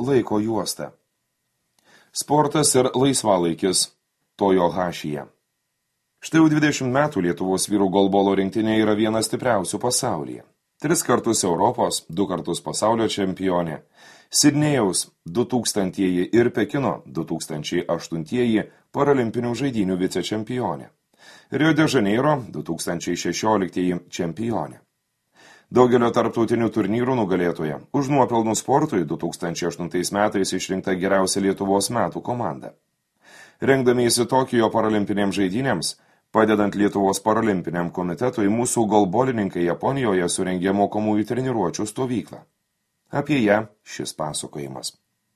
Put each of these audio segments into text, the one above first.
laiko juosta. Sportas ir laisvalaikis Tojo Hašyje. Štai jau 20 metų Lietuvos vyrų golbolo rinktinė yra viena stipriausių pasaulyje. 3 kartus Europos, 2 kartus pasaulio čempionė, Sidnėjaus 2000-ieji ir Pekino 2008-ieji paralimpinių žaidynių vicečempionė, Rio de Žaneiro 2016-ieji čempionė. Daugelio tarptautinių turnyrų nugalėtoja, už nuopelnų sportui 2008 metais išrinkta geriausia Lietuvos metų komanda. Rengdamiesi Tokijo paralimpinėms žaidynėms, padedant Lietuvos paralimpiniam komitetui, mūsų golbolininkai Japonijoje surengė mokomųjų treniruočių stovyklą. Apie ją šis pasakojimas.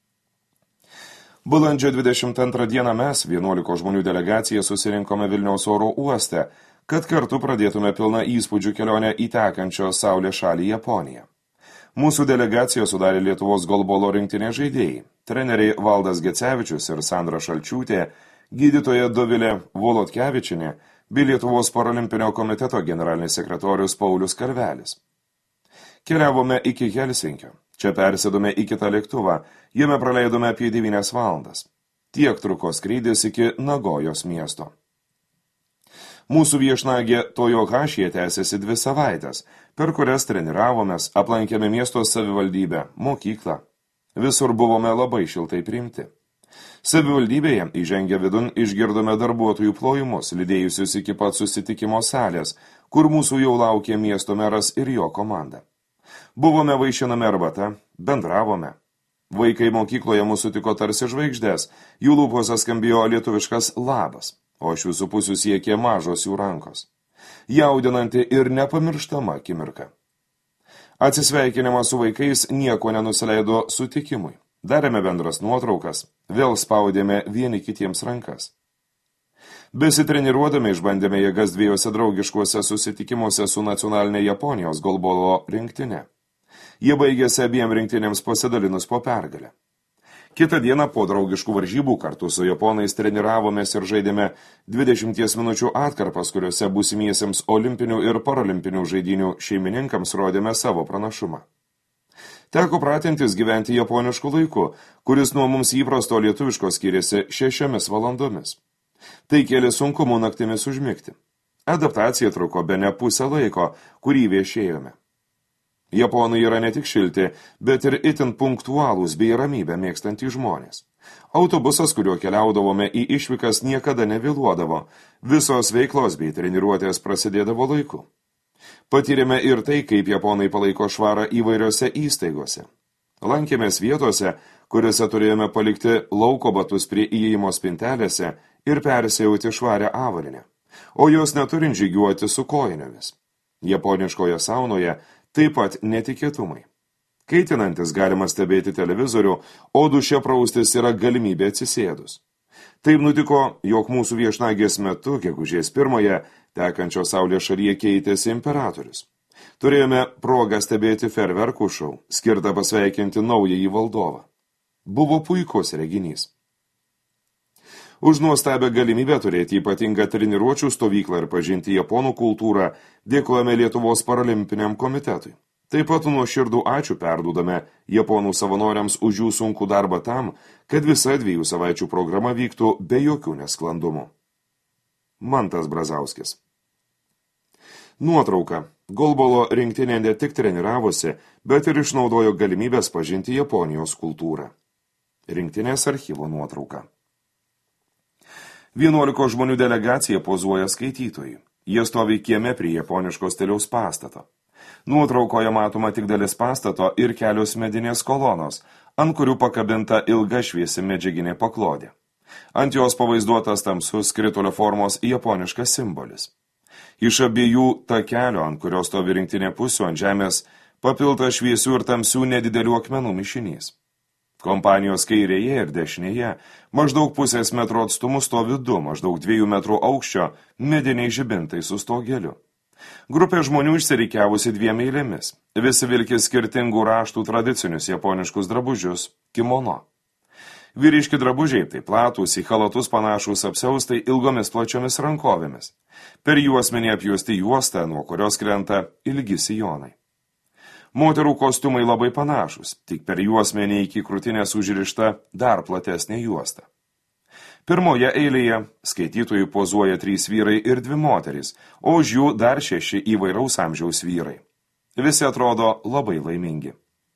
Balandžio 22 dieną mes, 11 žmonių delegacija, susirinkome Vilniaus oro uoste, kad kartu pradėtume pilną įspūdžių kelionę į tekančios saulės šalį Japoniją. Mūsų delegaciją sudarė Lietuvos golbolo rinktinės žaidėjai, treneriai Valdas Gecevičius ir Sandra Šalčiūtė, gydytoja Dovilė Volodkevičienė bei Lietuvos paralimpinio komiteto generalinis sekretorius Paulius Karvelis. Keliavome iki Helsinkio. Čia persėdome į kitą lėktuvą. Jame praleidome apie 9 valandas. Tiek truko skrydis iki Nagojos miesto. Mūsų viešnagė Tojo Hašyje tęsėsi 2 savaitės, per kurias treniravomės, aplankėme miesto savivaldybę, mokyklą. Visur buvome labai šiltai priimti. Savivaldybėje įžengę vidun išgirdome darbuotojų plojimus, lydėjusius iki pat susitikimo salės, kur mūsų jau laukė miesto meras ir jo komanda. Buvome vaišinami arbata, bendravome. Vaikai mokykloje mūsų sutiko tarsi žvaigždės, jų lūpose skambėjo lietuviškas labas, o iš visų pusių siekė mažos jų rankos. Jaudinanti ir nepamirštama akimirka. Atsisveikinimas su vaikais nieko nenusileido sutikimui. Darėme bendras nuotraukas, vėl spaudėme vieni kitiems rankas. Besitreniruodami išbandėme jėgas 2 draugiškuose susitikimuose su nacionalinė Japonijos golbolo rinktinė. Jie baigėsi abiem rinktinėms pasidalinus po pergalę. Kitą dieną po draugiškų varžybų kartu su japonais treniravomės ir žaidėme 20 minučių atkarpas, kuriuose būsimiesiems olimpinių ir paralimpinių žaidynių šeimininkams rodėme savo pranašumą. Teko pratintis gyventi japonišku laiku, kuris nuo mums įprasto lietuviško skiriasi 6 valandomis. Tai kėlė sunkumų naktimis užmigti. Adaptacija truko bene pusę laiko, kurį viešėjome. Japonai yra ne tik šilti, bet ir itin punktualūs bei ramybę mėgstantys žmonės. Autobusas, kuriuo keliaudavome į išvykas, niekada nevėluodavo. Visos veiklos bei treniruotės prasidėdavo laiku. Patyrėme ir tai, kaip japonai palaiko švarą įvairiose įstaigose. Lankėmės vietose, kuriuose turėjome palikti lauko batus prie įėjimo spintelėse ir persijauti švarę avalinę, o jos neturint žygiuoti su kojinėmis. Japoniškoje saunoje taip pat netikėtumai. Kaitinantis galima stebėti televizorių, o duše praustis yra galimybė atsisėdus. Taip nutiko, jog mūsų viešnagės metu, gegužės 1-ąją, tekančios saulės šalyje keitėsi imperatorius. Turėjome progą stebėti ferverkų šou, skirtą pasveikinti naująjį valdovą. Buvo puikus reginys. Už nuostabią galimybę turėti ypatingą treniruočių stovyklą ir pažinti japonų kultūrą dėkojame Lietuvos paralimpiniam komitetui. Taip pat nuoširdų ačiū perduodame japonų savanoriams už jų sunkų darbą tam, kad visa 2 savaičių programa vyktų be jokių nesklandumų. Mantas Brazauskis. Nuotrauka. Golbolo rinktinė ne tik treniravosi, bet ir išnaudojo galimybės pažinti Japonijos kultūrą. Rinktinės archyvo nuotrauka. 11 žmonių delegacija pozuoja skaitytojui. Jie stovi kieme prie japoniško stiliaus pastato. Nuotraukoje matoma tik dalis pastato ir kelios medinės kolonos, ant kurių pakabinta ilga šviesi medžiaginė paklodė. Ant jos pavaizduotas tamsus skritulio formos japoniškas simbolis. Iš abiejų takelio, ant kurios stovi rinktinė pusių ant žemės, papilta šviesių ir tamsių nedidelių akmenų mišinys. Kompanijos kairėje ir dešinėje maždaug pusės metro atstumu stovi 2, maždaug 2 metrų aukščio mediniai žibintai su stogeliu. Grupė žmonių išsirikiavusi 2 eilėmis. Visi vilki skirtingų raštų tradicinius japoniškus drabužius – kimono. Vyriški drabužiai tai platūs, į chalatus panašūs apsiaustai ilgomis plačiomis rankovėmis. Per juosmenį apjuosti juostą, nuo kurios krenta ilgi sijonai. Moterų kostiumai labai panašus, tik per juosmenį iki krūtinės užrišta dar platesnė juosta. Pirmoje eilėje skaitytojui pozuoja 3 vyrai ir 2 moterys, o už jų dar 6 įvairaus amžiaus vyrai. Visi atrodo labai laimingi.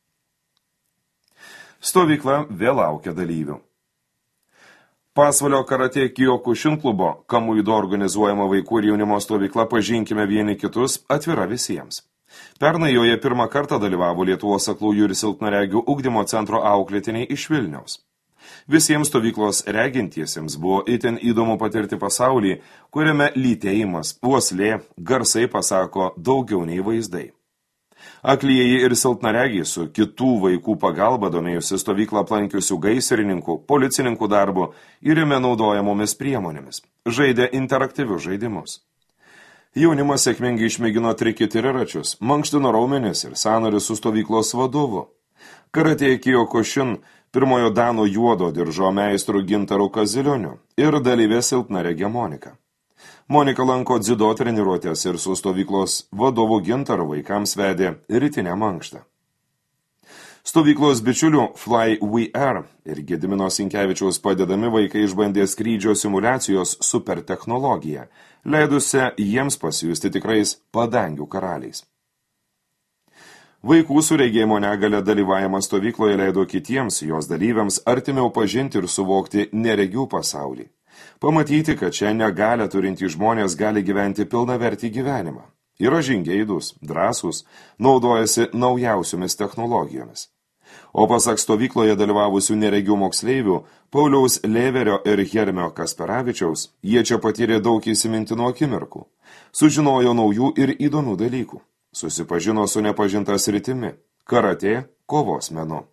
Stovykla vėl laukia dalyvių. Pasvalio karatė Kyokushin klubo Kamuido organizuojama vaikų ir jaunimo stovykla Pažinkime vieni kitus atvira visiems. Pernai joje pirmą kartą dalyvavo Lietuvos aklųjų ir silpnaregių ugdymo centro auklėtiniai iš Vilniaus. Visiems stovyklos regintiesiems buvo itin įdomu patirti pasaulį, kuriame lytėjimas, uoslė, garsai pasako daugiau nei vaizdai. Aklieji ir silpnaregiai su kitų vaikų pagalba domėjusi stovyklą aplankiusių gaisrininkų, policininkų darbo ir jame naudojamomis priemonėmis. Žaidė interaktyvius žaidimus. Jaunimas sėkmingai išmėgino trikį triračius, mankštino raumenis ir sąnarius su stovyklos vadovu. Karatė Kyokushin pirmojo Dano juodo diržo meistrų Gintaru Kazilioniu ir dalyvė silpnaregė Monika. Monika lanko dzido treniruotės ir su stovyklos vadovu Gintaru vaikams vedė rytinę mankštą. Stovyklos bičiulių Fly We Are ir Gedimino Sinkevičiaus padedami vaikai išbandė skrydžio simulacijos supertechnologiją, leidusią jiems pasijusti tikrais padangių karaliais. Vaikų su regėjimo negale dalyvavimas stovykloje leido kitiems, jos dalyviams, artimiau pažinti ir suvokti neregių pasaulį. Pamatyti, kad čia negalę turintys žmonės gali gyventi pilnavertį gyvenimą. Yra žingeidus, drąsūs, naudojasi naujausiomis technologijomis. O pasak stovykloje dalyvavusių neregių moksleivių, Pauliaus Lėverio ir Hermio Kasperavičiaus, jie čia patyrė daug įsimintinų akimirkų. Sužinojo naujų ir įdomių dalykų. Susipažino su nepažinta sritimi – karatė, kovos menu.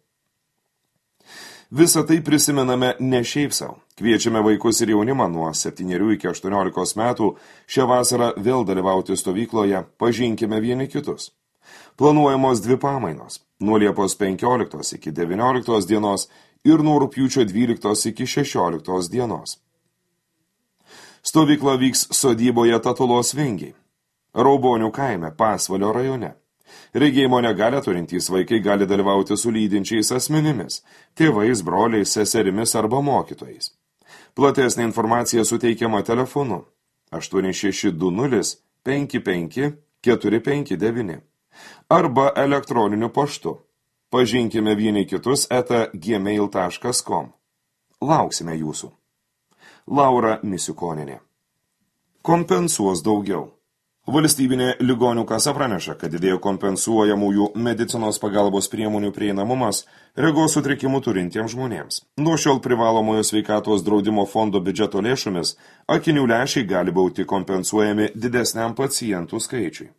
Visą tai prisimename ne šiaip savo. Kviečiame vaikus ir jaunimą nuo 7 iki 18 metų šią vasarą vėl dalyvauti stovykloje Pažinkime vieni kitus. Planuojamos 2 pamainos – nuo Liepos 15 iki 19 dienos ir nuo rugpjūčio 12 iki 16 dienos. Stovykla vyks sodyboje Tatulos Vingiai, Raubonių kaime, Pasvalio rajone. Regėjimo negalią turintys vaikai gali dalyvauti su lydinčiais asmenimis, tėvais, broliais, seserimis arba mokytojais. Platesnė informacija suteikiama telefonu 8620 55 459 arba elektroniniu paštu pažinkime vieni kitus @gmail.com. Lauksime jūsų. Laura Misiukonienė. Kompensuos daugiau. Valstybinė ligonių kasa praneša, kad didėjo kompensuojamųjų medicinos pagalbos priemonių prieinamumas regos sutrikimų turintiems žmonėms. Nuo šiol privalomojo sveikatos draudimo fondo biudžeto lėšomis akinių lęšiai gali būti kompensuojami didesniam pacientų skaičiui.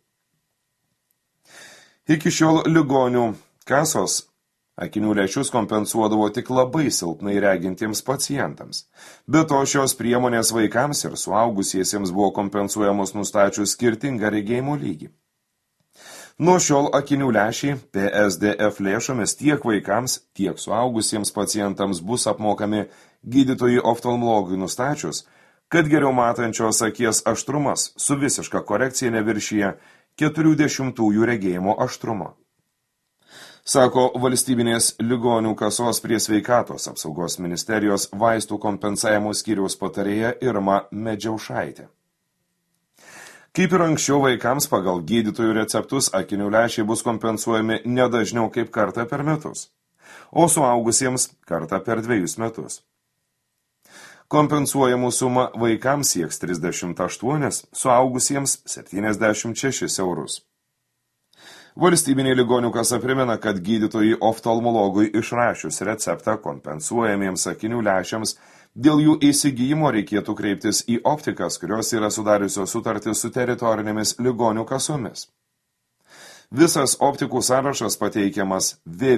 Iki šiol ligonių kasos akinių lęšius kompensuodavo tik labai silpnai regintiems pacientams. Be to, šios priemonės vaikams ir suaugusiesiems buvo kompensuojamos nustačius skirtingą regėjimo lygį. Nuo šiol akinių lęšiai PSDF lėšomis tiek vaikams, tiek suaugusiems pacientams bus apmokami gydytojui oftalmologui nustačius, kad geriau matančios akies aštrumas su visiška korekcija neviršyje 40 regėjimo aštrumo. Sako valstybinės ligonių kasos prie sveikatos apsaugos ministerijos vaistų kompensavimo skyriaus patarėja Irma Medžiaušaitė. Kaip ir anksčiau vaikams pagal gydytojų receptus akinių lęšiai bus kompensuojami nedažniau kaip kartą per metus, o suaugusiems kartą per 2 metus. Kompensuojamų suma vaikams sieks 38, suaugusiems 76 eurus. Valstybinė ligonių kasa primena, kad gydytojai oftalmologui išrašius receptą kompensuojamiems akinių lęšiams, dėl jų įsigijimo reikėtų kreiptis į optikas, kurios yra sudariusios sutartį su teritorinėmis ligonių kasomis. Visas optikų sąrašas pateikiamas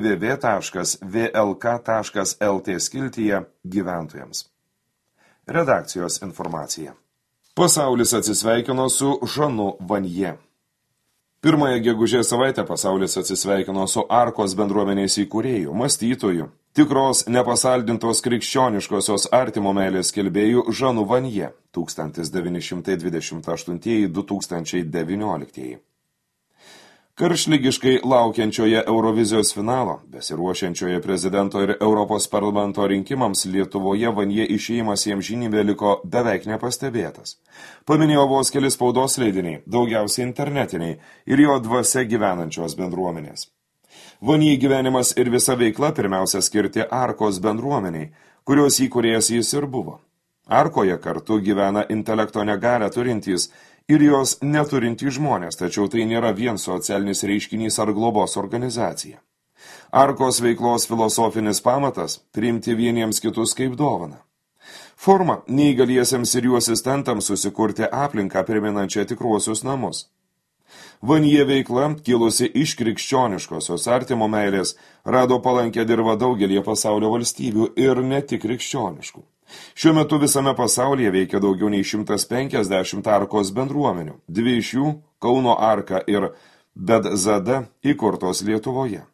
www.vlk.lt skiltyje gyventojams. Redakcijos informacija. Pasaulis atsisveikino su Žanu Vanje. Pirmąją gegužės savaitę pasaulis atsisveikino su Arkos bendruomenės įkūrėjų, mąstytojų, tikros nepasaldintos krikščioniškosios artimo meilės skelbėjų Žanu Vanje 1928-2019. Karštligiškai laukiančioje Eurovizijos finalo, besiruošiančioje prezidento ir Europos parlamento rinkimams Lietuvoje Vanje išėjimas į amžinybę liko beveik nepastebėtas. Paminėjo vos keli spaudos leidiniai, daugiausiai internetiniai ir jo dvasia gyvenančios bendruomenės. Vanje gyvenimas ir visa veikla pirmiausia skirti Arkos bendruomeniai, kurios įkūrėjas jis ir buvo. Arkoje kartu gyvena intelekto negalią turintys ir jos neturintys žmonės, tačiau tai nėra vien socialinis reiškinys ar globos organizacija. Arkos veiklos filosofinis pamatas – priimti vieniems kitus kaip dovaną. Forma – neįgaliesiems ir jų asistentams susikurti aplinką priminančią tikruosius namus. Vanje veikla, kilusi iš krikščioniškosios artimo meilės, rado palankę dirvą daugelį pasaulio valstybių ir ne tik krikščioniškų. Šiuo metu visame pasaulyje veikia daugiau nei 150 Arkos bendruomenių, 2 iš jų – Kauno Arka ir Bedzada įkurtos Lietuvoje.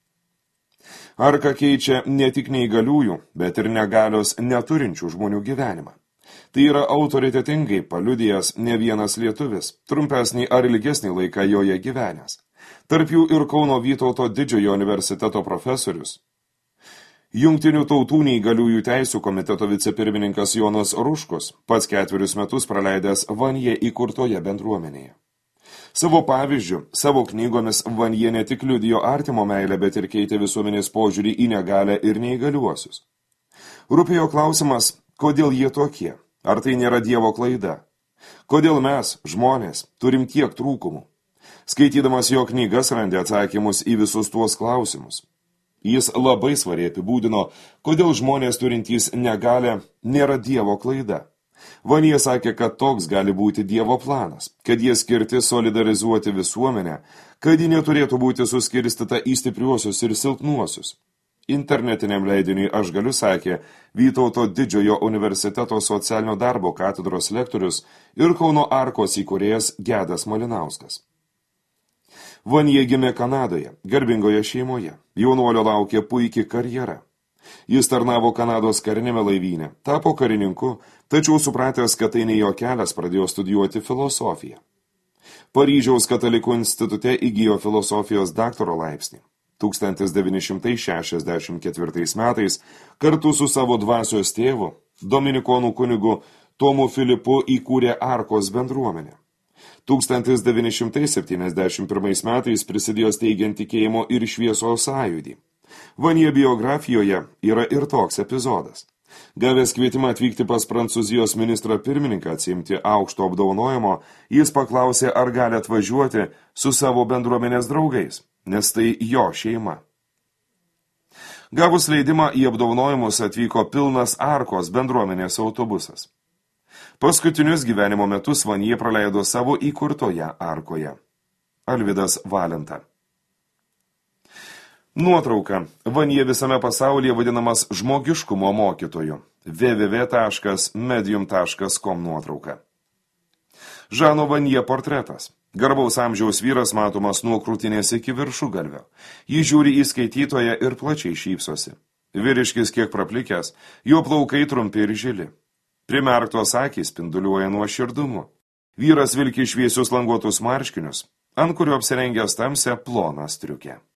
Arka keičia ne tik neįgaliųjų, bet ir negalios neturinčių žmonių gyvenimą. Tai yra autoritetingai paliudijęs ne vienas lietuvis, trumpesnį ar ilgesnį laiką joje gyvenęs. Tarp jų ir Kauno Vytauto didžiojo universiteto profesorius. Jungtinių tautų neįgaliųjų teisių komiteto vicepirmininkas Jonas Ruškus, pats 4 metus praleidęs Vanje įkurtoje bendruomenėje. Savo pavyzdžių, savo knygomis Vanje ne tik liudijo artimo meilę, bet ir keitė visuomenės požiūrį į negalę ir neįgaliuosius. Rūpėjo klausimas, kodėl jie tokie, ar tai nėra Dievo klaida? Kodėl mes, žmonės, turim tiek trūkumų? Skaitydamas jo knygas randė atsakymus į visus tuos klausimus. Jis labai svariai apibūdino, kodėl žmonės turintys negalę nėra Dievo klaida. Vanje sakė, kad toks gali būti Dievo planas, kad jie skirti solidarizuoti visuomenę, kad ji neturėtų būti suskirstyta į stipriuosius ir silpnuosius. Internetiniam leidiniui Aš galiu sakė Vytauto didžiojo universiteto socialinio darbo katedros lektorius ir Kauno Arkos įkūrėjas Gedas Malinauskas. Vanje gimė Kanadoje, garbingoje šeimoje. Jaunuolio laukė puikiai karjera. Jis tarnavo Kanados karinėme laivyne, tapo karininku, tačiau supratęs, kad tai ne jo kelias, pradėjo studijuoti filosofiją. Paryžiaus katalikų institute įgijo filosofijos daktaro laipsnį. 1964 metais kartu su savo dvasios tėvu, dominikonų kunigu Tomu Filipu įkūrė Arkos bendruomenę. 1971 metais prisidėjo steigiant tikėjimo ir šviesos sąjūdį. Vanje biografijoje yra ir toks epizodas. Gavęs kvietimą atvykti pas Prancūzijos ministrą pirmininką atsiimti aukšto apdovanojimo, jis paklausė, ar gali atvažiuoti su savo bendruomenės draugais, nes tai jo šeima. Gavus leidimą į apdovanojimus atvyko pilnas Arkos bendruomenės autobusas. Paskutinius gyvenimo metus Vanje praleido savo įkurtoje Arkoje. Alvydas Valenta. Nuotrauka. Vanje visame pasaulyje vadinamas žmogiškumo mokytoju. www.medium.com nuotrauka. Žano Vanje portretas. Garbaus amžiaus vyras matomas nuo krūtinės iki viršugalvio. Jis žiūri į skaitytoją ir plačiai šypsosi. Vyriškis kiek praplikęs, jo plaukai trumpi ir žili. Primerktos akys spinduliuoja nuoširdumu. Vyras vilki šviesius languotus marškinius, ant kurio apsirengęs tamsią ploną striukę.